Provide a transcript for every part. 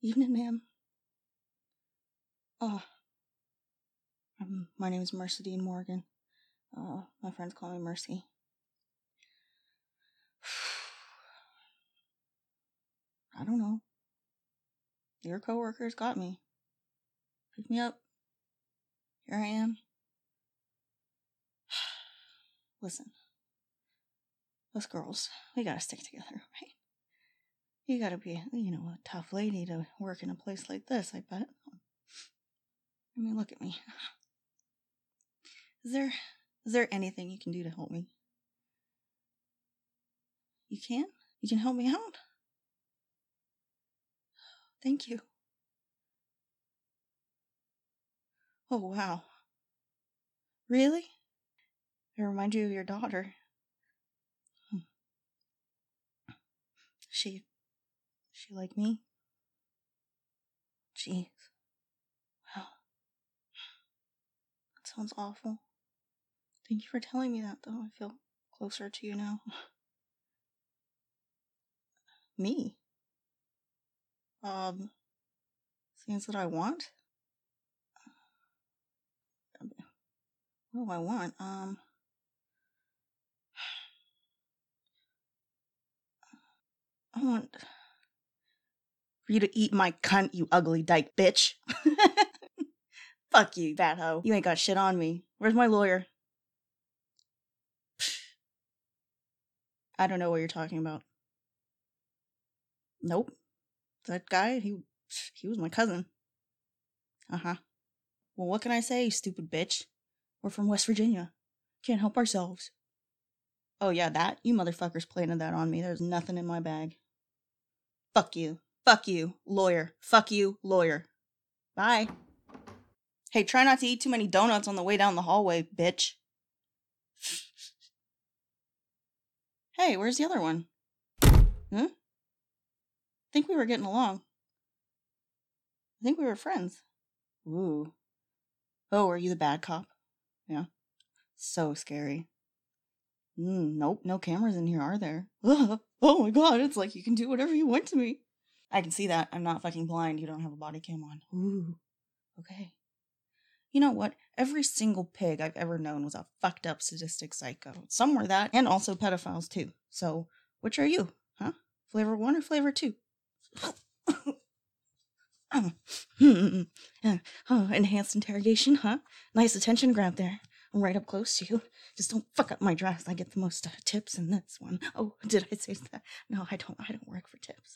Evening, ma'am. My name is Mercy Dean Morgan. My friends call me Mercy. I don't know. Your coworkers got me. Pick me up. Here I am. Listen. Us girls, we gotta stick together, right? You gotta be, a tough lady to work in a place like this, I bet. I mean, look at me. Is there anything you can do to help me? You can? You can help me out? Thank you. Oh, wow. Really? I remind you of your daughter. She like me? Jeez. Wow. That sounds awful. Thank you for telling me that, though. I feel closer to you now. Me? Things that I want? What do I want? I want for you to eat my cunt, you ugly dyke bitch. Fuck you, fat hoe. You ain't got shit on me. Where's my lawyer? I don't know what you're talking about. Nope. That guy, he was my cousin. Uh-huh. Well, what can I say, you stupid bitch? We're from West Virginia. Can't help ourselves. Oh yeah, that? You motherfuckers planted that on me. There's nothing in my bag. Fuck you. Fuck you, lawyer. Fuck you, lawyer. Bye. Hey, try not to eat too many donuts on the way down the hallway, bitch. Hey, where's the other one? Huh? Think we were getting along. I think we were friends. Ooh. Oh, are you the bad cop? Yeah. So scary. Nope, no cameras in here, are there? Oh my god, it's like you can do whatever you want to me. I can see that. I'm not fucking blind. You don't have a body cam on. Ooh. Okay. You know what? Every single pig I've ever known was a fucked up sadistic psycho. Some were that, and also pedophiles too. So, which are you? Huh? Flavor 1 or flavor 2? Enhanced interrogation, huh? Nice attention grab there. I'm right up close to you. Just don't fuck up my dress. I get the most tips in this one. Oh, did I say that? No, I don't work for tips.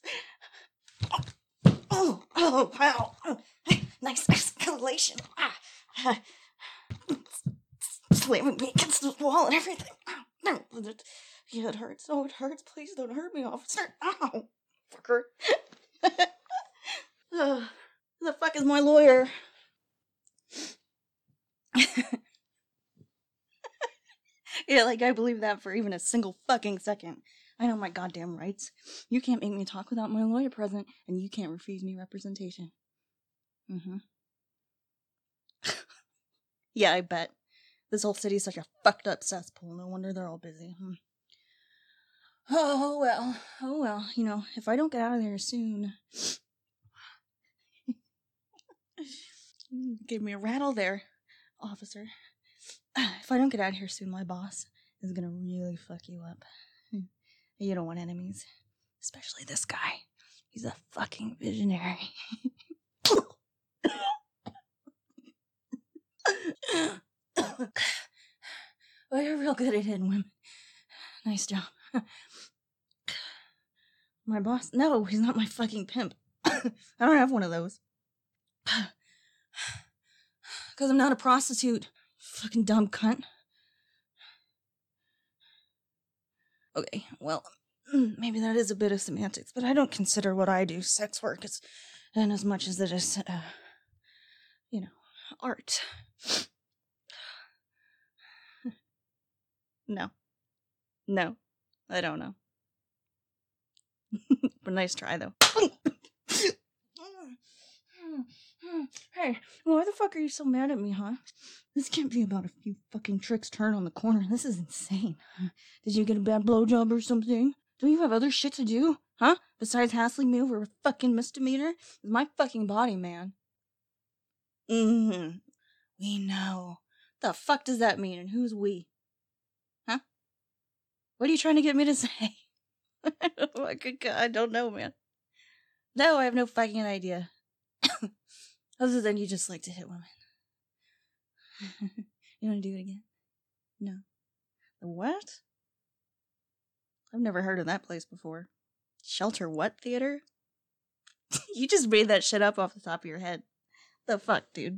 Oh, wow. Nice escalation. Slamming me against the wall and everything. No, yeah, it hurts. Oh, it hurts. Please don't hurt me, officer. Ow, fucker. Who the fuck is my lawyer? Yeah, like I believe that for even a single fucking second. I know my goddamn rights. You can't make me talk without my lawyer present, and you can't refuse me representation. Yeah, I bet. This whole city's such a fucked up cesspool. No wonder they're all busy. Oh well. You know, if I don't get out of there soon... Give me a rattle there, officer. If I don't get out of here soon, my boss is gonna really fuck you up. You don't want enemies. Especially this guy. He's a fucking visionary. Oh, you're real good at hitting women. Nice job. My boss? No, he's not my fucking pimp. I don't have one of those. Because I'm not a prostitute. Fucking dumb cunt. Okay, well, maybe that is a bit of semantics, but I don't consider what I do sex work in as much as it is, art. No, I don't know. But nice try, though. Hey, why the fuck are you so mad at me, huh? This can't be about a few fucking tricks turned on the corner. This is insane. Did you get a bad blowjob or something? Don't you have other shit to do? Huh? Besides hassling me over a fucking misdemeanor? It's my fucking body, man. Mm-hmm. We know. The fuck does that mean, and who's we? Huh? What are you trying to get me to say? Oh my good God, I don't know, man. No, I have no fucking idea. Other than you just like to hit women. You want to do it again? No. What? I've never heard of that place before. Shelter what theater? You just made that shit up off the top of your head. The fuck, dude?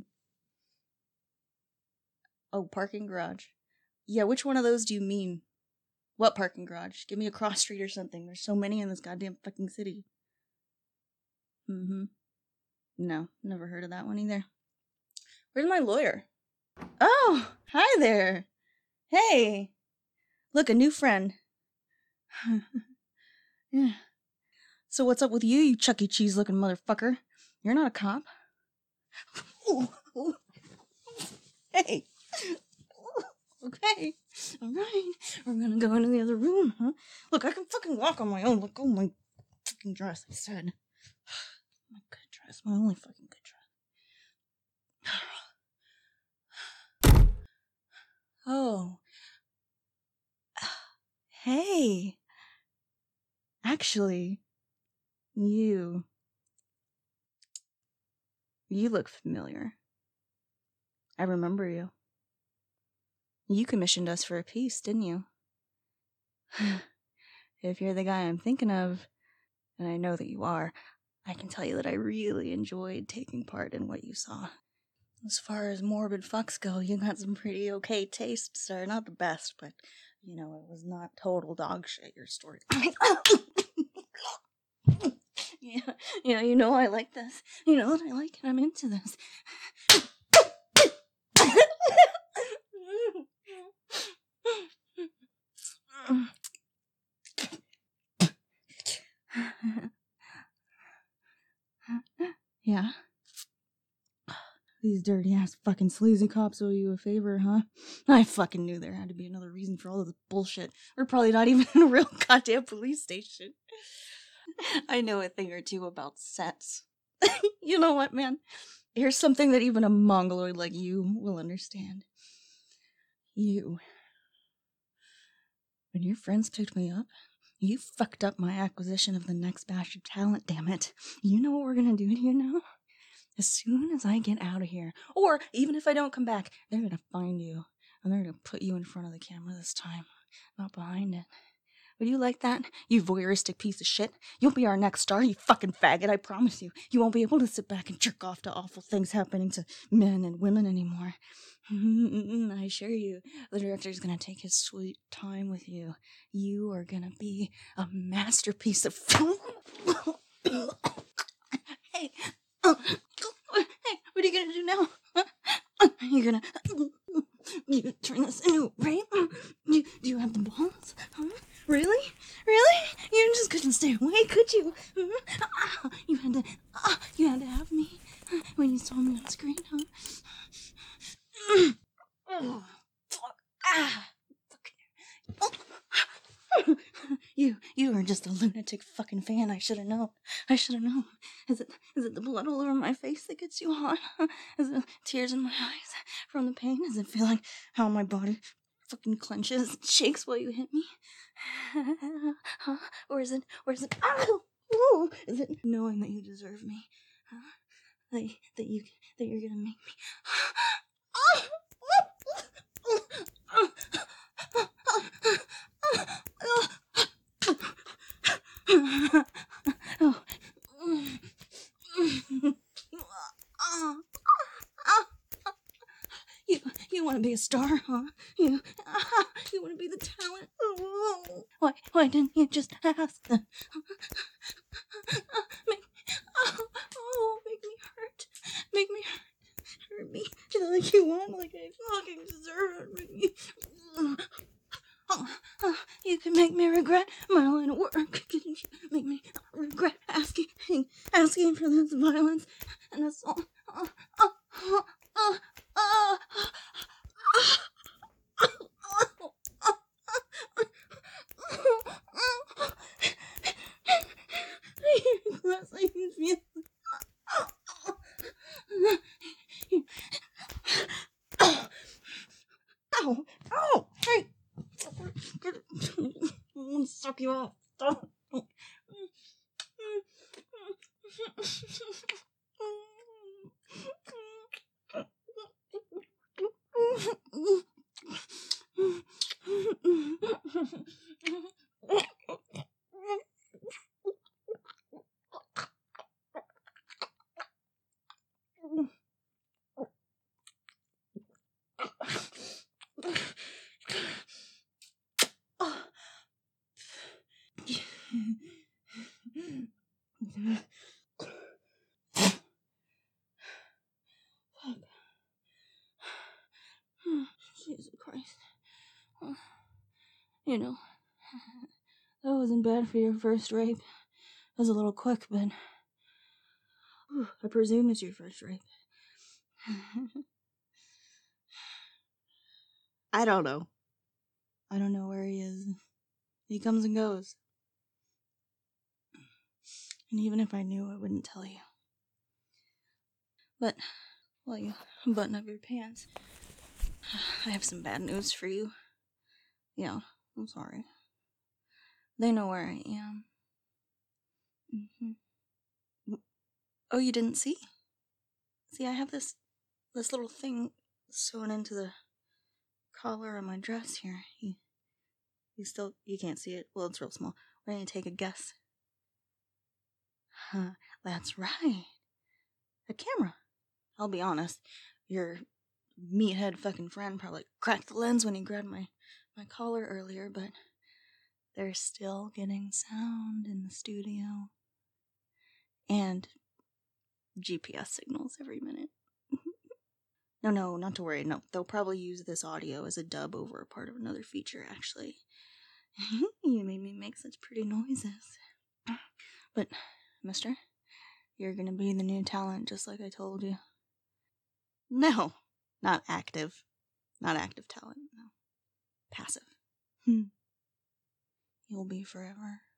Oh, parking garage. Yeah, which one of those do you mean? What parking garage? Give me a cross street or something. There's so many in this goddamn fucking city. Mm-hmm. No, never heard of that one either. Where's my lawyer? Oh, hi there. Hey. Look, a new friend. Yeah. So what's up with you, you Chuck E. Cheese looking motherfucker? You're not a cop. Ooh, ooh. Hey. Okay. Alright. We're gonna go into the other room, huh? Look, I can fucking walk on my own. Look, oh my fucking dress, I said. My good dress. My only fucking good dress. Oh. Hey. Actually, you look familiar. I remember you. You commissioned us for a piece, didn't you? If you're the guy I'm thinking of, and I know that you are, I can tell you that I really enjoyed taking part in what you saw. As far as morbid fucks go, you got some pretty okay taste, sir. Not the best, but, you know, it was not total dog shit, your story. Yeah, you know I like this. You know what I like, and I'm into this. Yeah? These dirty ass fucking sleazy cops owe you a favor, huh? I fucking knew there had to be another reason for all of this bullshit. We're probably not even in a real goddamn police station. I know a thing or two about sets. You know what, man? Here's something that even a mongoloid like you will understand. You. When your friends picked me up, you fucked up my acquisition of the next batch of talent, damn it. You know what we're gonna do here now? As soon as I get out of here, or even if I don't come back, they're gonna find you, and they're gonna put you in front of the camera this time, not behind it. Would you like that, you voyeuristic piece of shit? You'll be our next star, you fucking faggot, I promise you. You won't be able to sit back and jerk off to awful things happening to men and women anymore. I assure you, the director's gonna take his sweet time with you. You are gonna be a masterpiece of Hey, hey, what are you gonna do now? You're gonna you turn this into a rape? Do you have the balls? Huh? Really? Really? You just couldn't stay away, could you? You had to have me when you saw me on screen, huh? Oh, fuck. You are just a lunatic fucking fan. I should have known. Is it the blood all over my face that gets you hot? Is it tears in my eyes from the pain? Is it feeling how my body fucking clenches and shakes while you hit me? Huh? Or is it ow! Is it knowing that you deserve me? Huh? That you're gonna make me You want to be a star, huh? You want to be the talent? Why didn't you just ask them? Make me hurt. Make me hurt me like you want, like I fucking deserve it. Make me. You can make me regret my line of work. You can make me regret asking for this violence and assault. suck you off. Don't. Jesus Christ. You know, that wasn't bad for your first rape. It was a little quick, but I presume it's your first rape. I don't know. I don't know where he is. He comes and goes. And even if I knew, I wouldn't tell you. But, while you button up your pants, I have some bad news for you. Yeah, I'm sorry. They know where I am. Oh, you didn't see? See, I have this little thing sewn into the collar of my dress here. You can't see it. Well, it's real small. Why don't you take a guess? That's right. A camera. I'll be honest, your meathead fucking friend probably cracked the lens when he grabbed my collar earlier, but they're still getting sound in the studio. And GPS signals every minute. No, not to worry. No, they'll probably use this audio as a dub over a part of another feature, actually. You made me make such pretty noises. But, mister, you're gonna be the new talent, just like I told you. No, not active. Not active talent, no. Passive. You'll be forever.